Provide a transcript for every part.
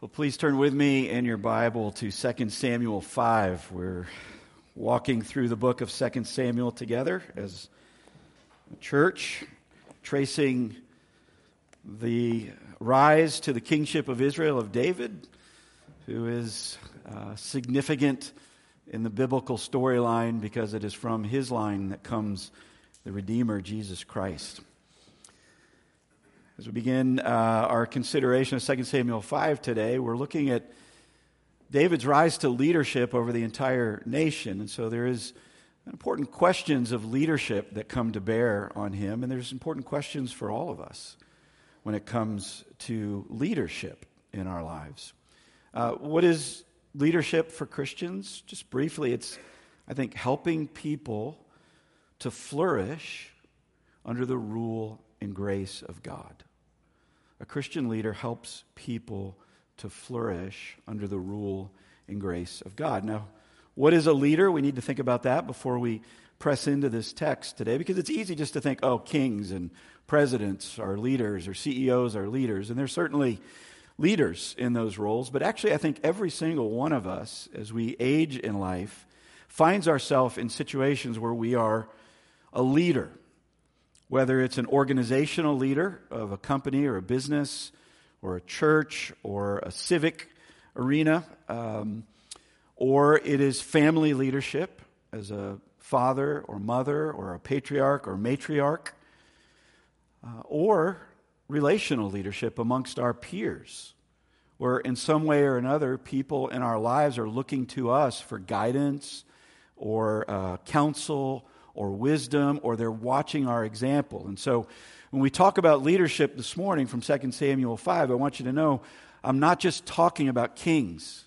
Well, please turn with me in your Bible to 2 Samuel 5. We're walking through the book of 2 Samuel together as a church, tracing the rise to the kingship of Israel of David, who is significant in the biblical storyline because it is from his line that comes the Redeemer, Jesus Christ. As we begin our consideration of 2 Samuel 5 today, we're looking at David's rise to leadership over the entire nation. And so there is important questions of leadership that come to bear on him, and there's important questions for all of us when it comes to leadership in our lives. What is leadership for Christians? Just briefly, it's, I think, helping people to flourish under the rule and grace of God. A Christian leader helps people to flourish under the rule and grace of God. Now, what is a leader? We need to think about that before we press into this text today, because it's easy just to think, oh, kings and presidents are leaders, or CEOs are leaders, and there's certainly leaders in those roles, but actually I think every single one of us, as we age in life, finds ourselves in situations where we are a leader. Whether it's an organizational leader of a company or a business or a church or a civic arena, or it is family leadership as a father or mother or a patriarch or matriarch, or relational leadership amongst our peers, where in some way or another people in our lives are looking to us for guidance or counsel or wisdom, or they're watching our example. And so when we talk about leadership this morning from 2 Samuel 5, I want you to know I'm not just talking about kings.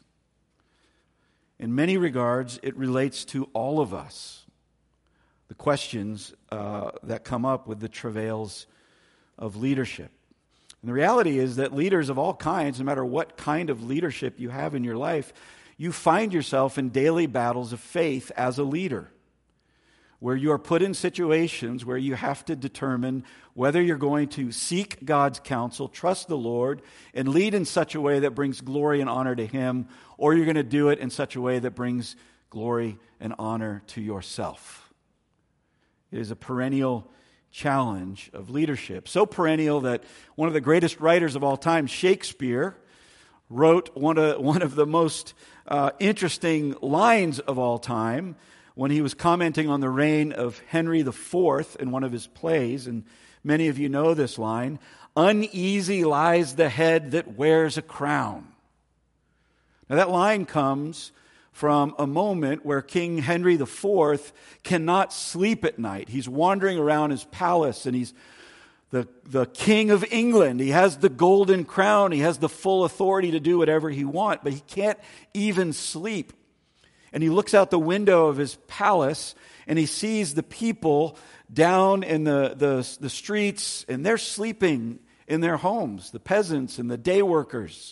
In many regards, it relates to all of us. The questions that come up with the travails of leadership. And the reality is that leaders of all kinds, no matter what kind of leadership you have in your life, you find yourself in daily battles of faith as a leader, where you are put in situations where you have to determine whether you're going to seek God's counsel, trust the Lord, and lead in such a way that brings glory and honor to Him, or you're going to do it in such a way that brings glory and honor to yourself. It is a perennial challenge of leadership. So perennial that one of the greatest writers of all time, Shakespeare, wrote one of the most interesting lines of all time when he was commenting on the reign of Henry IV in one of his plays, and many of you know this line, "Uneasy lies the head that wears a crown." Now that line comes from a moment where King Henry IV cannot sleep at night. He's wandering around his palace, and he's the king of England. He has the golden crown. He has the full authority to do whatever he wants, but he can't even sleep. And he looks out the window of his palace, and he sees the people down in the streets, and they're sleeping in their homes, the peasants and the day workers.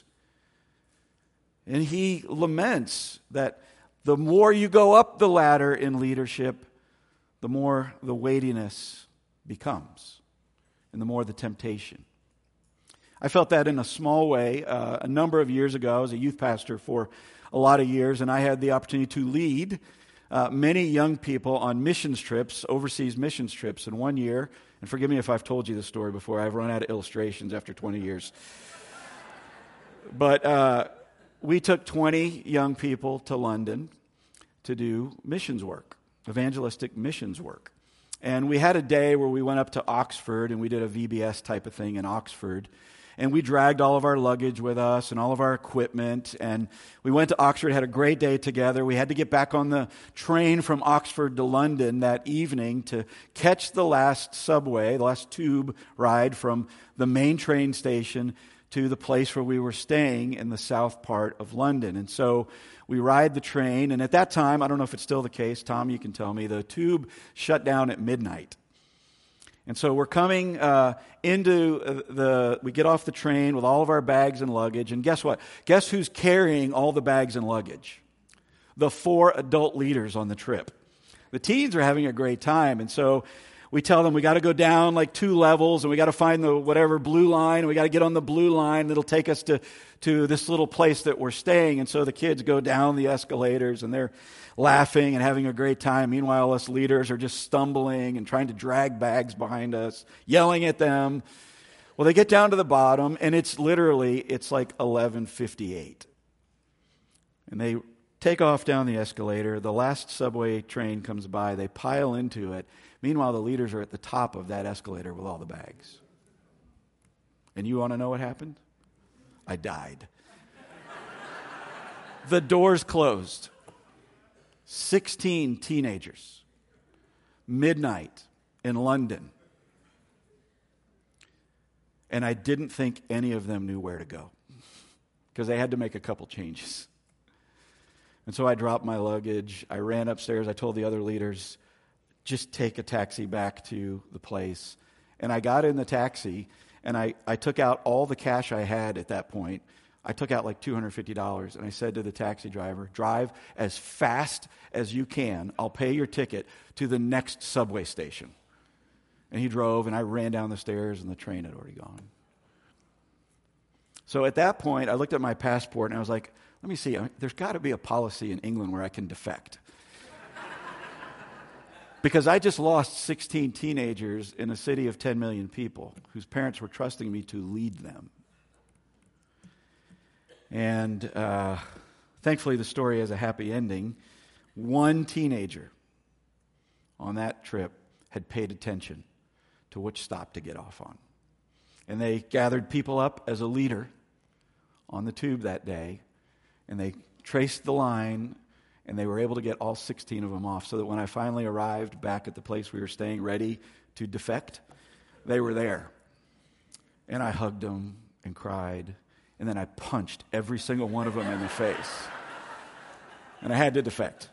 And he laments that the more you go up the ladder in leadership, the more the weightiness becomes, and the more the temptation. I felt that in a small way a number of years ago. I was a youth pastor for a lot of years, and I had the opportunity to lead many young people on missions trips, overseas missions trips. And one year, and forgive me if I've told you this story before, I've run out of illustrations after 20 years. But we took 20 young people to London to do missions work, evangelistic missions work. And we had a day where we went up to Oxford, and we did a VBS type of thing in Oxford. And we dragged all of our luggage with us and all of our equipment. And we went to Oxford, had a great day together. We had to get back on the train from Oxford to London that evening to catch the last subway, the last tube ride from the main train station to the place where we were staying in the south part of London. And so we ride the train. And at that time, I don't know if it's still the case, Tom, you can tell me, the tube shut down at midnight. And so we're coming we get off the train with all of our bags and luggage, and guess what? Guess who's carrying all the bags and luggage? The 4 adult leaders on the trip. The teens are having a great time, and so we tell them we got to go down like 2 levels and we got to find the whatever blue line. And we got to get on the blue line that'll take us to this little place that we're staying. And so the kids go down the escalators and they're laughing and having a great time. Meanwhile, us leaders are just stumbling and trying to drag bags behind us, yelling at them. Well, they get down to the bottom and it's like 11:58. And they take off down the escalator. The last subway train comes by. They pile into it. Meanwhile, the leaders are at the top of that escalator with all the bags. And you want to know what happened? I died. The doors closed. 16 teenagers. Midnight in London. And I didn't think any of them knew where to go because they had to make a couple changes. And so I dropped my luggage. I ran upstairs. I told the other leaders, just take a taxi back to the place. And I got in the taxi, and I took out all the cash I had at that point. I took out like $250, and I said to the taxi driver, drive as fast as you can. I'll pay your ticket to the next subway station. And he drove, and I ran down the stairs, and the train had already gone. So at that point, I looked at my passport, and I was like, let me see, there's got to be a policy in England where I can defect. Because I just lost 16 teenagers in a city of 10 million people whose parents were trusting me to lead them. And thankfully, the story has a happy ending. One teenager on that trip had paid attention to which stop to get off on. And they gathered people up as a leader on the tube that day. And they traced the line, and they were able to get all 16 of them off so that when I finally arrived back at the place we were staying, ready to defect, they were there. And I hugged them and cried, and then I punched every single one of them in the face. And I had to defect.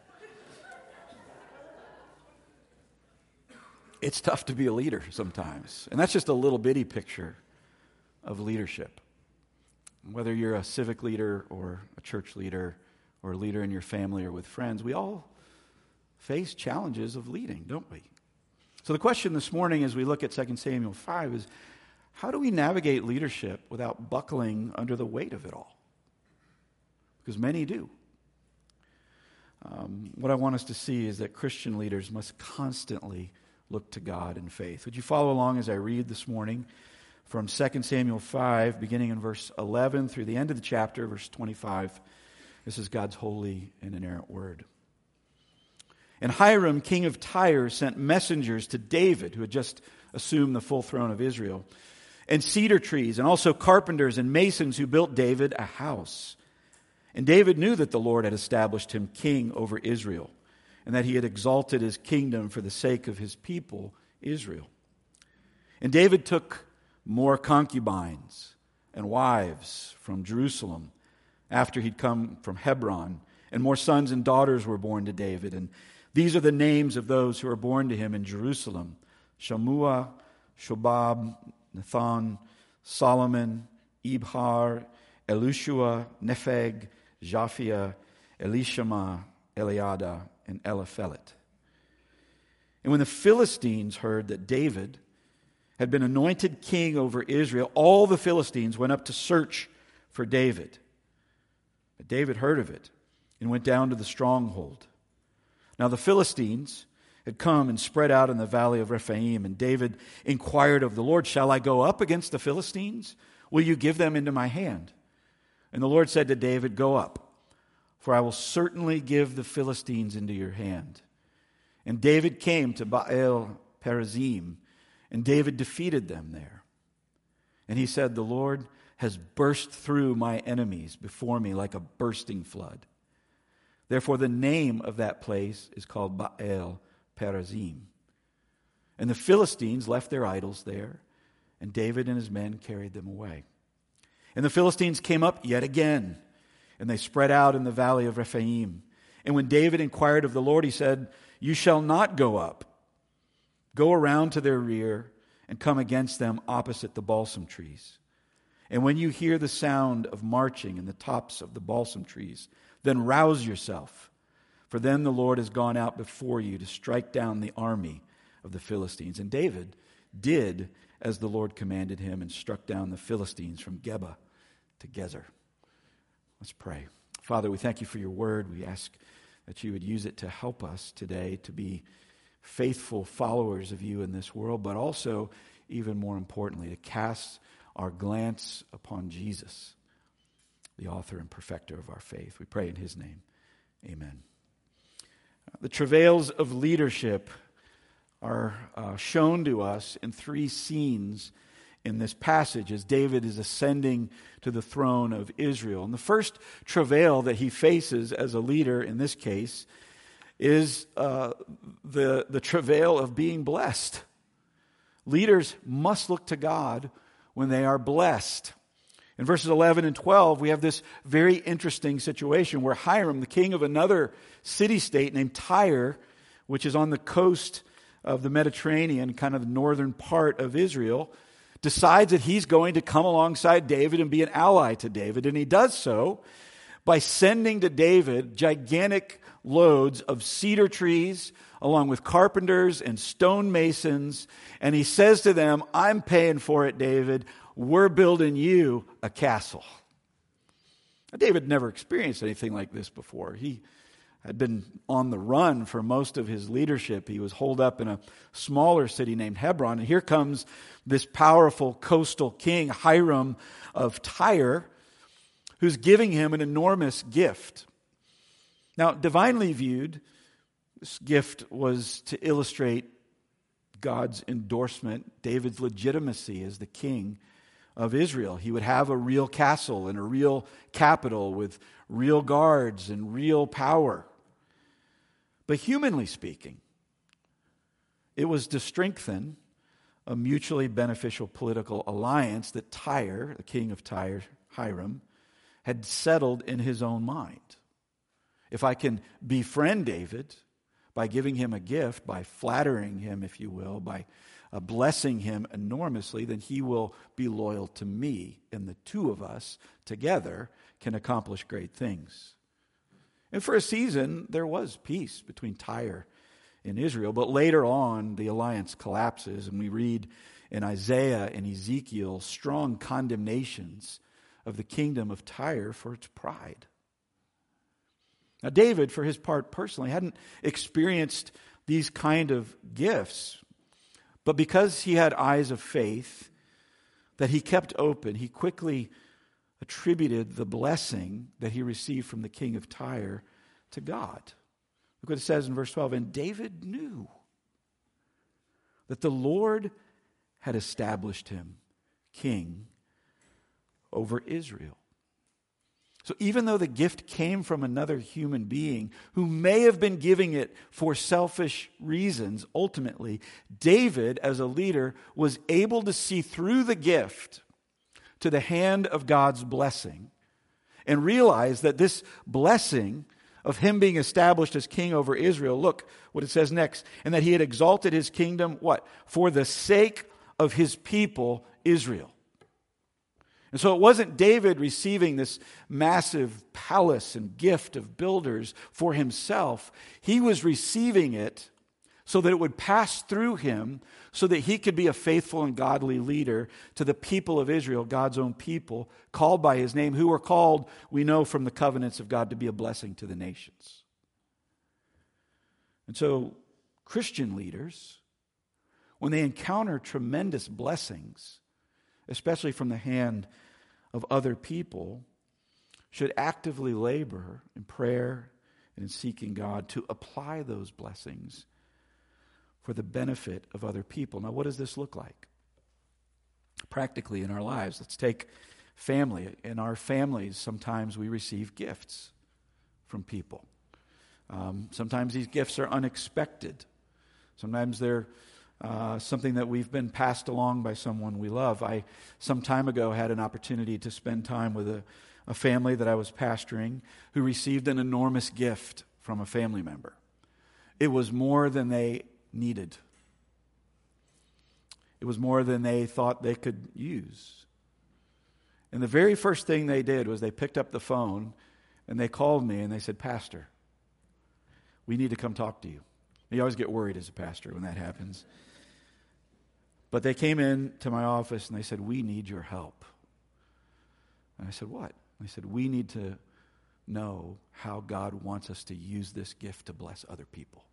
It's tough to be a leader sometimes. And that's just a little bitty picture of leadership. Whether you're a civic leader or a church leader or a leader in your family or with friends, we all face challenges of leading, don't we? So the question this morning as we look at 2 Samuel 5 is, how do we navigate leadership without buckling under the weight of it all? Because many do. What I want us to see is that Christian leaders must constantly look to God in faith. Would you follow along as I read this morning? From 2 Samuel 5, beginning in verse 11 through the end of the chapter, verse 25. This is God's holy and inerrant word. And Hiram, king of Tyre, sent messengers to David, who had just assumed the full throne of Israel, and cedar trees, and also carpenters and masons who built David a house. And David knew that the Lord had established him king over Israel, and that he had exalted his kingdom for the sake of his people, Israel. And David took more concubines and wives from Jerusalem after he'd come from Hebron, and more sons and daughters were born to David. And these are the names of those who are born to him in Jerusalem: Shammua, Shobab, Nathan, Solomon, Ibhar, Elishua, Nepheg, Japhia, Elishama, Eliada, and Eliphelet. And when the Philistines heard that David had been anointed king over Israel, all the Philistines went up to search for David. But David heard of it and went down to the stronghold. Now the Philistines had come and spread out in the valley of Rephaim, and David inquired of the Lord, "Shall I go up against the Philistines? Will you give them into my hand?" And the Lord said to David, "Go up, for I will certainly give the Philistines into your hand." And David came to Baal Perazim, and David defeated them there. And he said, "The Lord has burst through my enemies before me like a bursting flood." Therefore the name of that place is called Baal Perazim. And the Philistines left their idols there, and David and his men carried them away. And the Philistines came up yet again, and they spread out in the valley of Rephaim. And when David inquired of the Lord, he said, "You shall not go up. Go around to their rear and come against them opposite the balsam trees. And when you hear the sound of marching in the tops of the balsam trees, then rouse yourself, for then the Lord has gone out before you to strike down the army of the Philistines. And David did as the Lord commanded him and struck down the Philistines from Geba to Gezer. Let's pray. Father, we thank you for your word. We ask that you would use it to help us today to be faithful followers of you in this world, but also, even more importantly, to cast our glance upon Jesus, the author and perfecter of our faith. We pray in his name. Amen. The travails of leadership are shown to us in three scenes in this passage as David is ascending to the throne of Israel. And the first travail that he faces as a leader in this case is the travail of being blessed. Leaders must look to God when they are blessed. In verses 11 and 12, we have this very interesting situation where Hiram, the king of another city-state named Tyre, which is on the coast of the Mediterranean, kind of the northern part of Israel, decides that he's going to come alongside David and be an ally to David. And he does so by sending to David gigantic loads of cedar trees, along with carpenters and stonemasons. And he says to them, I'm paying for it, David. We're building you a castle. Now, David never experienced anything like this before. He had been on the run for most of his leadership. He was holed up in a smaller city named Hebron. And here comes this powerful coastal king, Hiram of Tyre, who's giving him an enormous gift. Now, divinely viewed, this gift was to illustrate God's endorsement, David's legitimacy as the king of Israel. He would have a real castle and a real capital with real guards and real power. But humanly speaking, it was to strengthen a mutually beneficial political alliance that Tyre, the king of Tyre, Hiram, had settled in his own mind. If I can befriend David by giving him a gift, by flattering him, if you will, by blessing him enormously, then he will be loyal to me, and the two of us together can accomplish great things. And for a season, there was peace between Tyre and Israel, but later on, the alliance collapses, and we read in Isaiah and Ezekiel strong condemnations of the kingdom of Tyre for its pride. Now, David, for his part personally, hadn't experienced these kind of gifts, but because he had eyes of faith that he kept open, he quickly attributed the blessing that he received from the king of Tyre to God. Look what it says in verse 12. And David knew that the Lord had established him king over Israel. So even though the gift came from another human being who may have been giving it for selfish reasons, ultimately, David, as a leader, was able to see through the gift to the hand of God's blessing and realize that this blessing of him being established as king over Israel, look what it says next, and that he had exalted his kingdom, what? For the sake of his people, Israel. And so it wasn't David receiving this massive palace and gift of builders for himself. He was receiving it so that it would pass through him so that he could be a faithful and godly leader to the people of Israel, God's own people, called by his name, who were called, we know from the covenants of God, to be a blessing to the nations. And so Christian leaders, when they encounter tremendous blessings, especially from the hand of other people, should actively labor in prayer and in seeking God to apply those blessings for the benefit of other people. Now, what does this look like? Practically in our lives, let's take family. In our families, sometimes we receive gifts from people. Sometimes these gifts are unexpected. Sometimes they're something that we've been passed along by someone we love. I, some time ago, had an opportunity to spend time with a family that I was pastoring who received an enormous gift from a family member. It was more than they needed. It was more than they thought they could use. And the very first thing they did was they picked up the phone and they called me and they said, "Pastor, we need to come talk to you. You always get worried as a pastor when that happens. But they came in to my office and they said, "We need your help." And I said, "What?" They said, "We need to know how God wants us to use this gift to bless other people."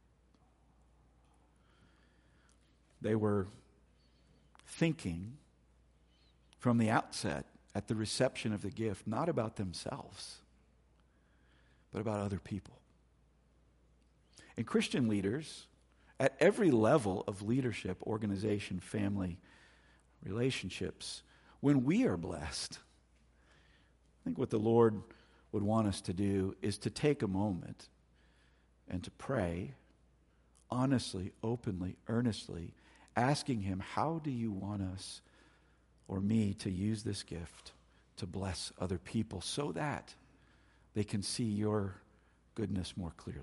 They were thinking from the outset at the reception of the gift, not about themselves, but about other people. And Christian leaders, at every level of leadership, organization, family, relationships, when we are blessed, I think what the Lord would want us to do is to take a moment and to pray honestly, openly, earnestly, asking Him, how do you want us or me to use this gift to bless other people so that they can see your goodness more clearly?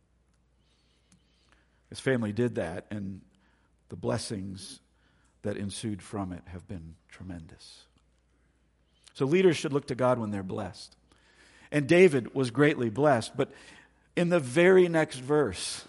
This family did that, and the blessings that ensued from it have been tremendous. So leaders should look to God when they're blessed. And David was greatly blessed, but in the very next verse,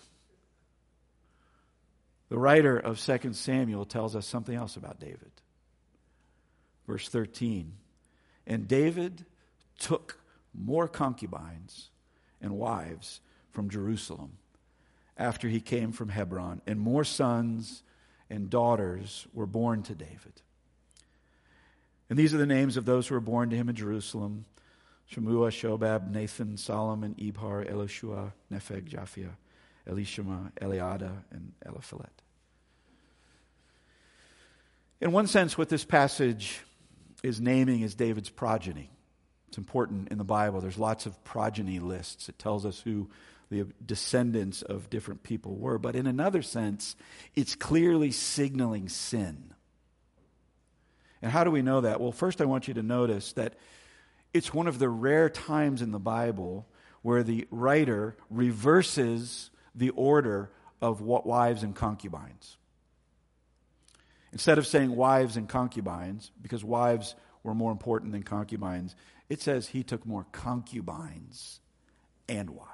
the writer of 2 Samuel tells us something else about David. Verse 13, "And David took more concubines and wives from Jerusalem after he came from Hebron, and more sons and daughters were born to David. And these are the names of those who were born to him in Jerusalem: Shemua, Shobab, Nathan, Solomon, Ibhar, Elishua, Nepheg, Japhia, Elishama, Eliada, and Eliphelet." In one sense, what this passage is naming is David's progeny. It's important in the Bible. There's lots of progeny lists. It tells us who the descendants of different people were. But in another sense, it's clearly signaling sin. And how do we know that? Well, first I want you to notice that it's one of the rare times in the Bible where the writer reverses the order of what wives and concubines. Instead of saying wives and concubines, because wives were more important than concubines, it says he took more concubines and wives.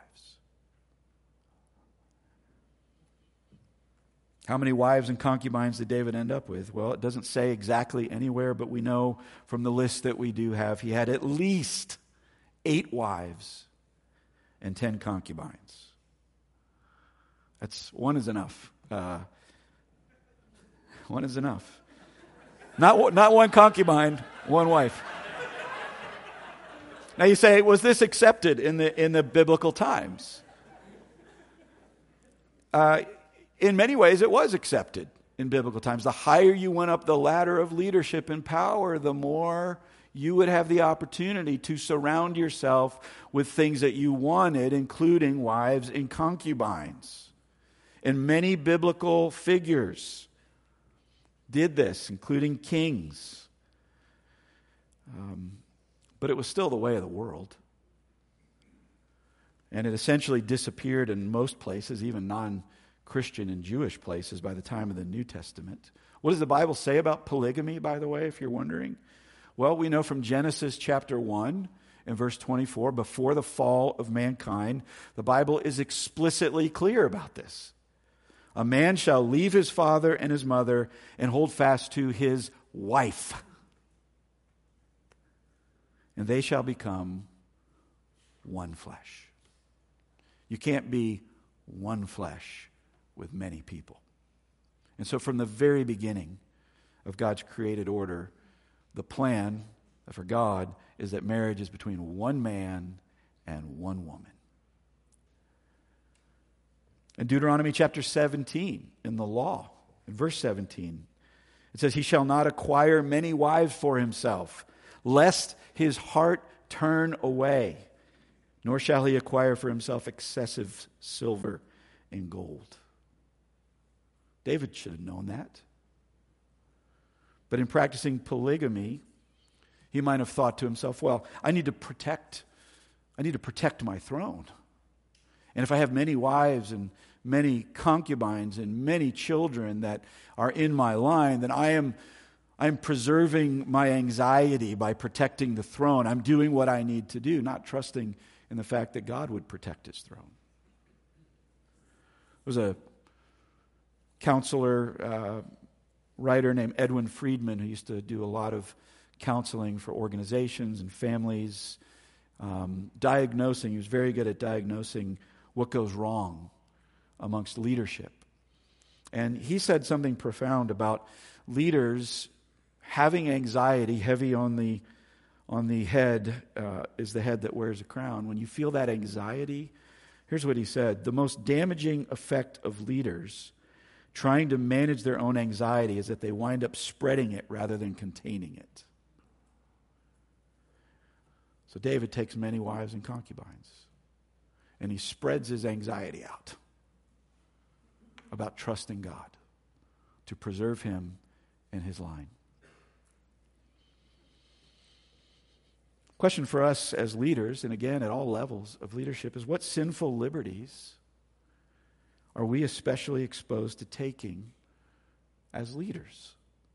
How many wives and concubines did David end up with? Well, it doesn't say exactly anywhere, but we know from the list that we do have, he had at least 8 wives and 10 concubines. One is enough. One is enough. Not one concubine, one wife. Now you say, was this accepted in the biblical times? In many ways, it was accepted in biblical times. The higher you went up the ladder of leadership and power, the more you would have the opportunity to surround yourself with things that you wanted, including wives and concubines. And many biblical figures did this, including kings. But it was still the way of the world. And it essentially disappeared in most places, even non-Christian and Jewish places, by the time of the New Testament. What does the Bible say about polygamy, by the way, if you're wondering? Well, we know from Genesis chapter 1 and verse 24, before the fall of mankind, the Bible is explicitly clear about this. "A man shall leave his father and his mother and hold fast to his wife, and they shall become one flesh." You can't be one flesh with many people. And so from the very beginning of God's created order, the plan for God is that marriage is between one man and one woman. In Deuteronomy chapter 17, in the law, in verse 17, it says, "He shall not acquire many wives for himself, lest his heart turn away, nor shall he acquire for himself excessive silver and gold." David should have known that. But in practicing polygamy, he might have thought to himself, well, I need to protect my throne. And if I have many wives and many concubines and many children that are in my line, then I'm preserving my anxiety by protecting the throne. I'm doing what I need to do, not trusting in the fact that God would protect his throne. There was a counselor, writer named Edwin Friedman, who used to do a lot of counseling for organizations and families, he was very good at diagnosing what goes wrong amongst leadership. And he said something profound about leaders having anxiety heavy on the head, is the head that wears a crown. When you feel that anxiety, here's what he said: the most damaging effect of leaders trying to manage their own anxiety is that they wind up spreading it rather than containing it. So David takes many wives and concubines, and he spreads his anxiety out about trusting God to preserve him and his line. Question for us as leaders, and again at all levels of leadership, is what sinful liberties are we especially exposed to taking as leaders?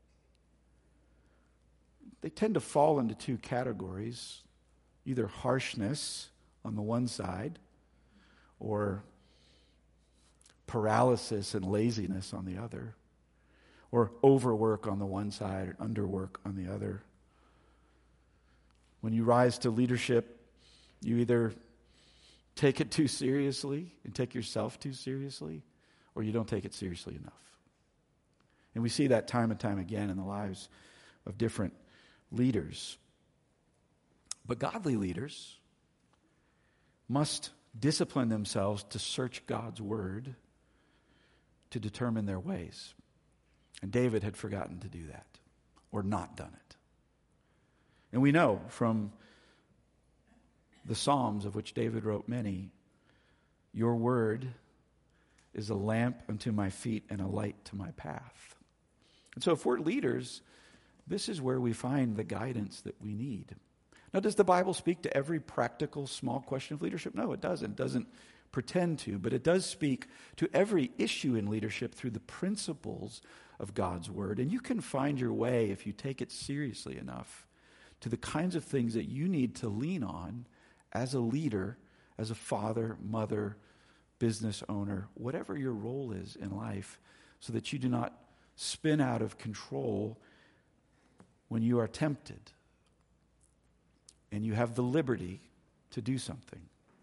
They tend to fall into two categories: either harshness on the one side, or paralysis and laziness on the other, or overwork on the one side or underwork on the other. When you rise to leadership, you either take it too seriously and take yourself too seriously, or you don't take it seriously enough. And we see that time and time again in the lives of different leaders. But godly leaders must discipline themselves to search God's word to determine their ways. And David had forgotten to do that, or not done it. And we know from the Psalms, of which David wrote many, your word is a lamp unto my feet and a light to my path. And so if we're leaders, this is where we find the guidance that we need. Now, does the Bible speak to every practical small question of leadership? No, it doesn't. It doesn't pretend to, but it does speak to every issue in leadership through the principles of God's word. And you can find your way, if you take it seriously enough, to the kinds of things that you need to lean on as a leader, as a father, mother, business owner, whatever your role is in life, so that you do not spin out of control when you are tempted and you have the liberty to do something.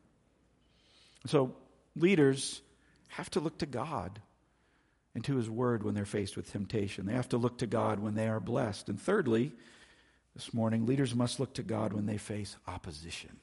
So leaders have to look to God and to his word when they're faced with temptation. They have to look to God when they are blessed. And thirdly, this morning, leaders must look to God when they face opposition.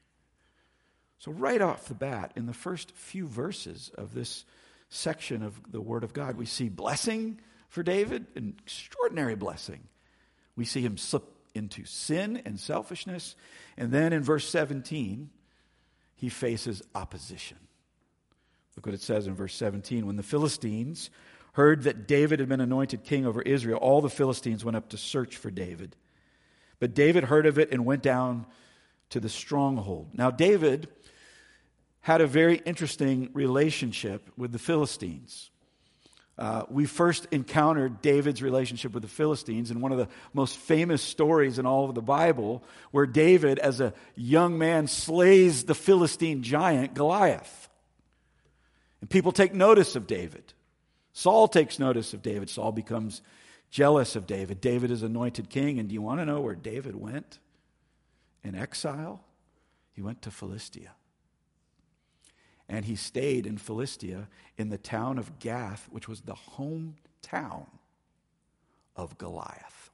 So right off the bat, in the first few verses of this section of the Word of God, we see blessing for David, an extraordinary blessing. We see him slip into sin and selfishness. And then in verse 17, he faces opposition. Look what it says in verse 17. When the Philistines heard that David had been anointed king over Israel, all the Philistines went up to search for David. But David heard of it and went down to the stronghold. Now, David had a very interesting relationship with the Philistines. We first encountered David's relationship with the Philistines in one of the most famous stories in all of the Bible, where David, as a young man, slays the Philistine giant Goliath. And people take notice of David. Saul takes notice of David. Saul becomes jealous of David. David is anointed king. And do you want to know where David went in exile? He went to Philistia. And he stayed in Philistia in the town of Gath, which was the hometown of Goliath.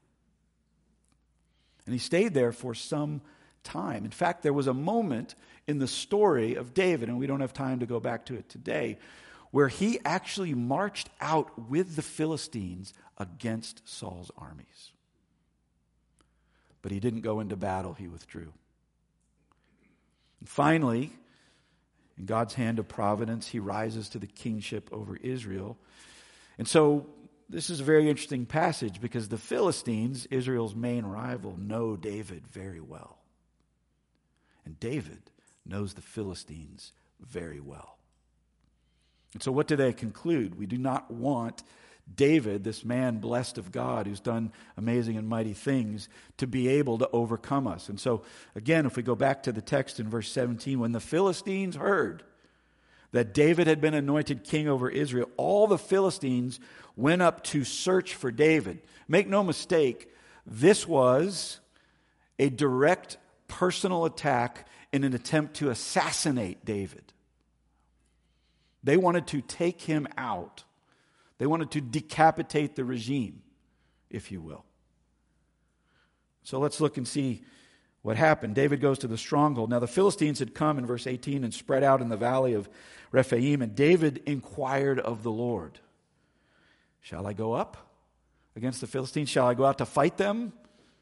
And he stayed there for some time. In fact, there was a moment in the story of David, and we don't have time to go back to it today, where he actually marched out with the Philistines against Saul's armies. But he didn't go into battle, he withdrew. And finally, in God's hand of providence, he rises to the kingship over Israel. And so this is a very interesting passage, because the Philistines, Israel's main rival, know David very well. And David knows the Philistines very well. And so what do they conclude? We do not want David, this man blessed of God who's done amazing and mighty things, to be able to overcome us. And so, again, if we go back to the text in verse 17, when the Philistines heard that David had been anointed king over Israel, all the Philistines went up to search for David. Make no mistake, this was a direct personal attack in an attempt to assassinate David. They wanted to take him out. They wanted to decapitate the regime, if you will. So let's look and see what happened. David goes to the stronghold. Now the Philistines had come in verse 18 and spread out in the valley of Rephaim, and David inquired of the Lord, shall I go up against the Philistines? Shall I go out to fight them?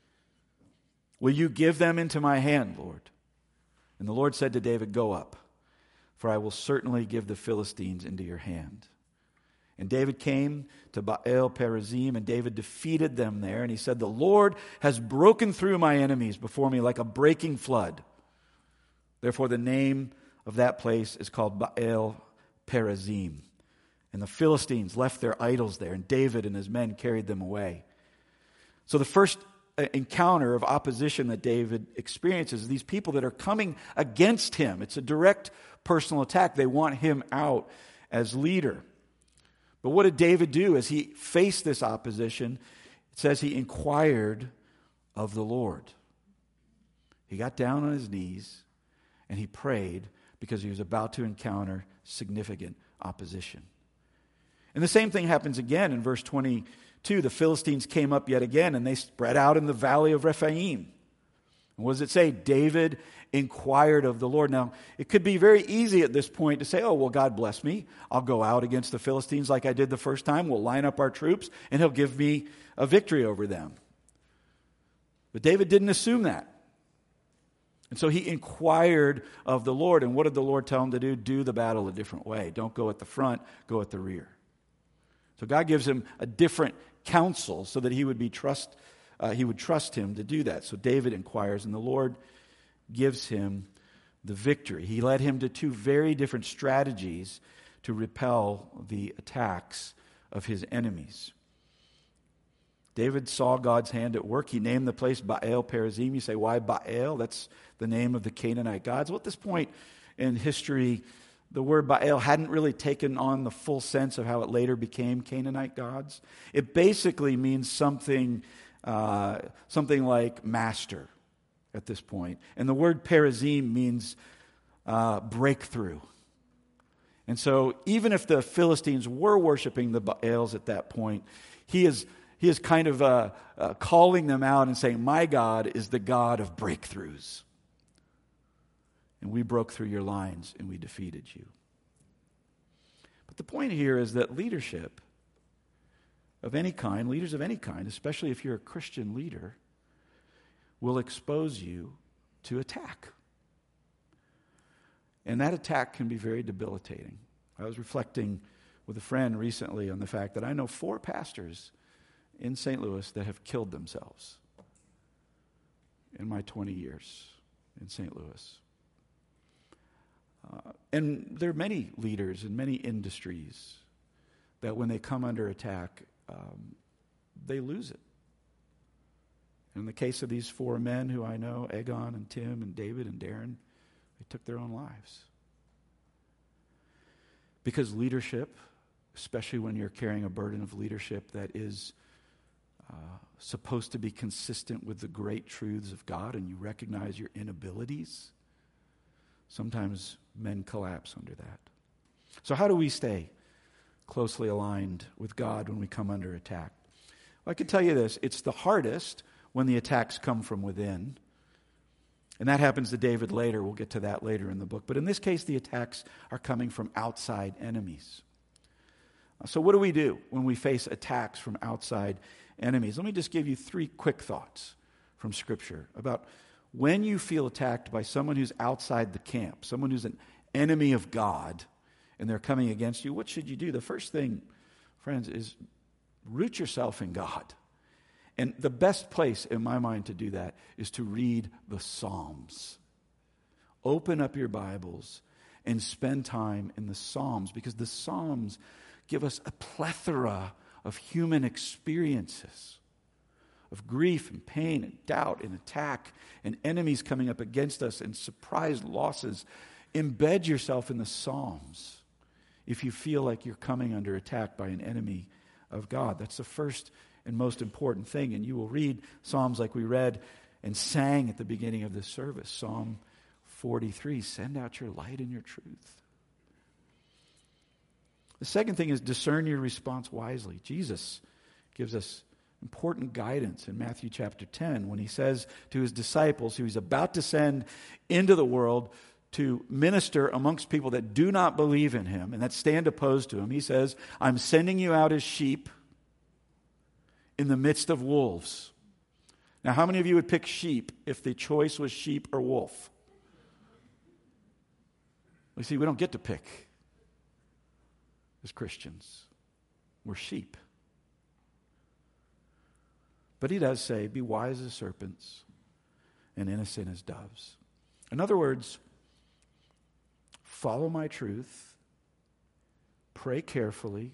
Will you give them into my hand, Lord? And the Lord said to David, go up, for I will certainly give the Philistines into your hand. And David came to Baal Perazim, and David defeated them there. And he said, the Lord has broken through my enemies before me like a breaking flood. Therefore the name of that place is called Baal Perazim. And the Philistines left their idols there, and David and his men carried them away. So the first encounter of opposition that David experiences is these people that are coming against him. It's a direct personal attack. They want him out as leader. But what did David do as he faced this opposition? It says he inquired of the Lord. He got down on his knees and he prayed because he was about to encounter significant opposition. And the same thing happens again in verse 22. The Philistines came up yet again and they spread out in the valley of Rephaim. And what does it say? David inquired of the Lord. Now, it could be very easy at this point to say, oh, well, God bless me. I'll go out against the Philistines like I did the first time. We'll line up our troops and he'll give me a victory over them. But David didn't assume that. And so he inquired of the Lord. And what did the Lord tell him to do? Do the battle a different way. Don't go at the front, go at the rear. So God gives him a different counsel so that he would trust him to do that. So David inquires, and the Lord gives him the victory. He led him to two very different strategies to repel the attacks of his enemies. David saw God's hand at work. He named the place Baal Perazim. You say, why Baal? That's the name of the Canaanite gods. Well, at this point in history, the word Baal hadn't really taken on the full sense of how it later became Canaanite gods. It basically means something like master at this point. And the word Perazim means breakthrough. And so even if the Philistines were worshiping the Baals at that point, he is kind of calling them out and saying, my God is the God of breakthroughs. And we broke through your lines and we defeated you. But the point here is that leadership of any kind, leaders of any kind, especially if you're a Christian leader, will expose you to attack. And that attack can be very debilitating. I was reflecting with a friend recently on the fact that I know 4 pastors in St. Louis that have killed themselves in my 20 years in St. Louis. And there are many leaders in many industries that when they come under attack, they lose it. In the case of these 4 men who I know, Egon and Tim and David and Darren, they took their own lives. Because leadership, especially when you're carrying a burden of leadership that is supposed to be consistent with the great truths of God, and you recognize your inabilities, sometimes men collapse under that. So how do we stay closely aligned with God when we come under attack? Well, I can tell you this, it's the hardest when the attacks come from within. And that happens to David later. We'll get to that later in the book. But in this case, the attacks are coming from outside enemies. So what do we do when we face attacks from outside enemies? Let me just give you 3 quick thoughts from Scripture about when you feel attacked by someone who's outside the camp, someone who's an enemy of God, and they're coming against you. What should you do? The first thing, friends, is root yourself in God. And the best place in my mind to do that is to read the Psalms. Open up your Bibles and spend time in the Psalms, because the Psalms give us a plethora of human experiences of grief and pain and doubt and attack and enemies coming up against us and surprise losses. Embed yourself in the Psalms. if you feel like you're coming under attack by an enemy of God. That's the first and most important thing. And you will read Psalms like we read and sang at the beginning of this service. Psalm 43, send out your light and your truth. The second thing is discern your response wisely. Jesus gives us important guidance in Matthew chapter 10 when he says to his disciples who he's about to send into the world to minister amongst people that do not believe in him and that stand opposed to him. He says, I'm sending you out as sheep in the midst of wolves. Now, how many of you would pick sheep if the choice was sheep or wolf? You see, we don't get to pick as Christians. We're sheep. But he does say, be wise as serpents and innocent as doves. In other words, follow my truth, pray carefully,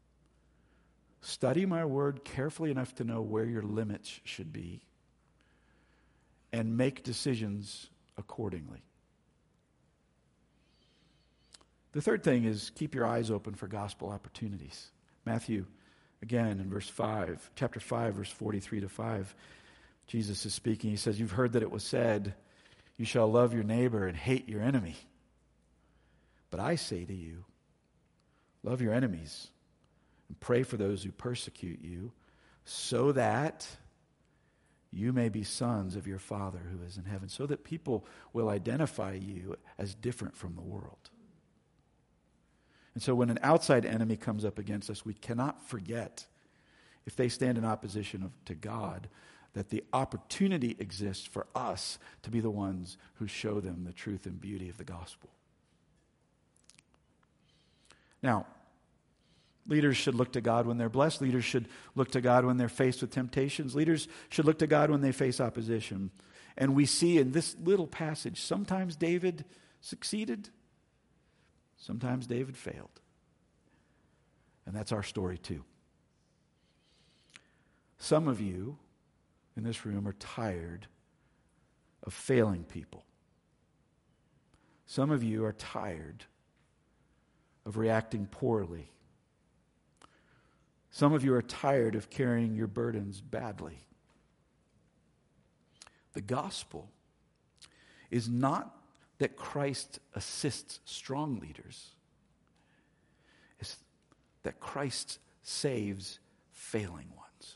study my word carefully enough to know where your limits should be, and make decisions accordingly. The third thing is keep your eyes open for gospel opportunities. Matthew, again, in chapter 5, verse 43 to 5, Jesus is speaking. He says, you've heard that it was said, you shall love your neighbor and hate your enemy. But I say to you, love your enemies and pray for those who persecute you, so that you may be sons of your Father who is in heaven, so that people will identify you as different from the world. And so when an outside enemy comes up against us, we cannot forget, if they stand in opposition to God, that the opportunity exists for us to be the ones who show them the truth and beauty of the gospel. Now, leaders should look to God when they're blessed. Leaders should look to God when they're faced with temptations. Leaders should look to God when they face opposition. And we see in this little passage, sometimes David succeeded, sometimes David failed. And that's our story too. Some of you in this room are tired of failing people. Some of you are tired of reacting poorly. Some of you are tired of carrying your burdens badly. The gospel is not that Christ assists strong leaders. It's that Christ saves failing ones.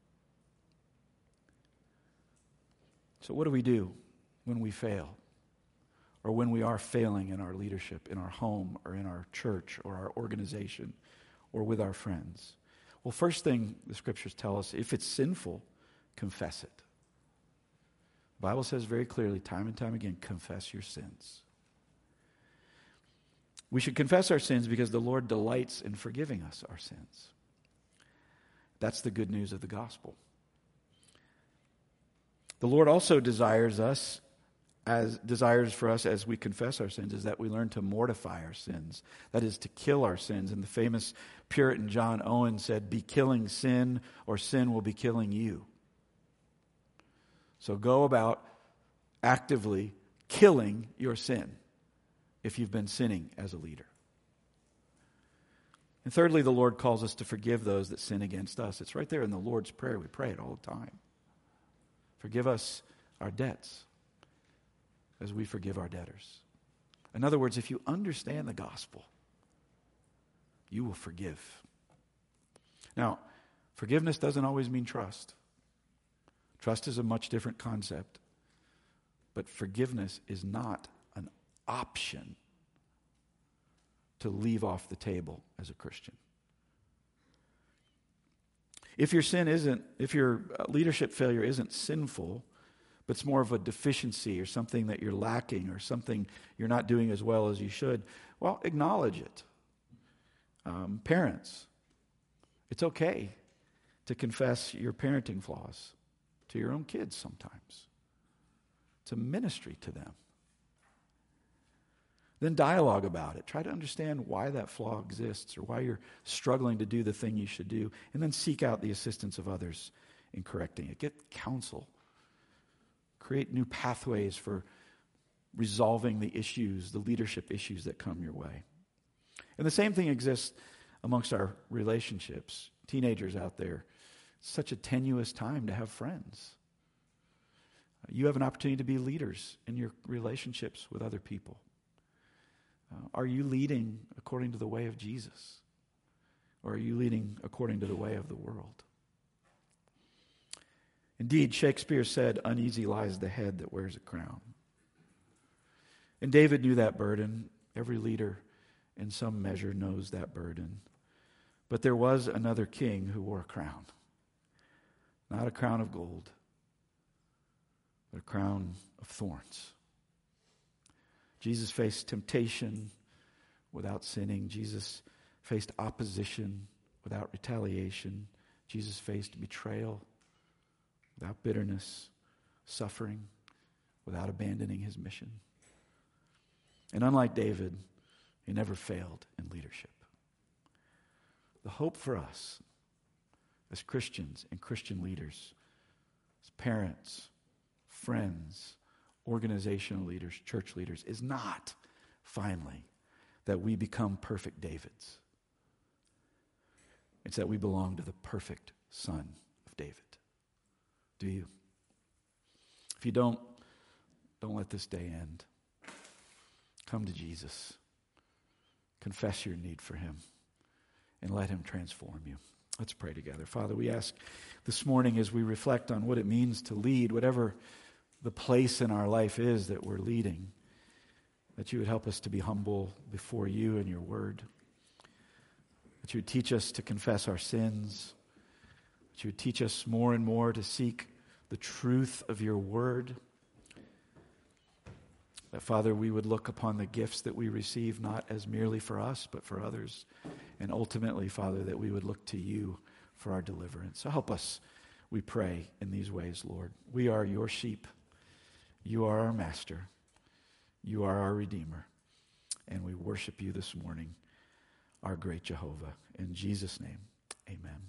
So what do we do when we fail? Or when we are failing in our leadership, in our home, or in our church, or our organization, or with our friends? Well, first thing the scriptures tell us, if it's sinful, confess it. The Bible says very clearly, time and time again, confess your sins. We should confess our sins because the Lord delights in forgiving us our sins. That's the good news of the gospel. The Lord also desires for us as we confess our sins is that we learn to mortify our sins. That is, to kill our sins. And the famous Puritan John Owen said, be killing sin or sin will be killing you. So go about actively killing your sin if you've been sinning as a leader. And thirdly, the Lord calls us to forgive those that sin against us. It's right there in the Lord's Prayer. We pray it all the time. Forgive us our debts as we forgive our debtors. In other words, if you understand the gospel, you will forgive. Now, forgiveness doesn't always mean trust. Trust is a much different concept. But forgiveness is not an option to leave off the table as a Christian. If your leadership failure isn't sinful, but it's more of a deficiency or something that you're lacking or something you're not doing as well as you should, well, acknowledge it. Parents, it's okay to confess your parenting flaws to your own kids sometimes. It's a ministry to them. Then dialogue about it. Try to understand why that flaw exists or why you're struggling to do the thing you should do, and then seek out the assistance of others in correcting it. Get counsel. Create new pathways for resolving the issues, the leadership issues that come your way. And the same thing exists amongst our relationships. Teenagers out there, it's such a tenuous time to have friends. You have an opportunity to be leaders in your relationships with other people. Are you leading according to the way of Jesus? Or are you leading according to the way of the world? Indeed, Shakespeare said, "Uneasy lies the head that wears a crown." And David knew that burden. Every leader in some measure knows that burden. But there was another king who wore a crown. Not a crown of gold, but a crown of thorns. Jesus faced temptation without sinning. Jesus faced opposition without retaliation. Jesus faced betrayal without bitterness, suffering without abandoning his mission. And unlike David, he never failed in leadership. The hope for us as Christians and Christian leaders, as parents, friends, organizational leaders, church leaders, is not, finally, that we become perfect Davids. It's that we belong to the perfect Son of David. Do you? If you don't let this day end. Come to Jesus. Confess your need for him. And let him transform you. Let's pray together. Father, we ask this morning as we reflect on what it means to lead, whatever the place in our life is that we're leading, that you would help us to be humble before you and your word. That you would teach us to confess our sins. That you would teach us more and more to seek the truth of your word. That, Father, we would look upon the gifts that we receive not as merely for us, but for others. And ultimately, Father, that we would look to you for our deliverance. So help us, we pray, in these ways, Lord. We are your sheep. You are our master. You are our Redeemer. And we worship you this morning, our great Jehovah. In Jesus' name, amen.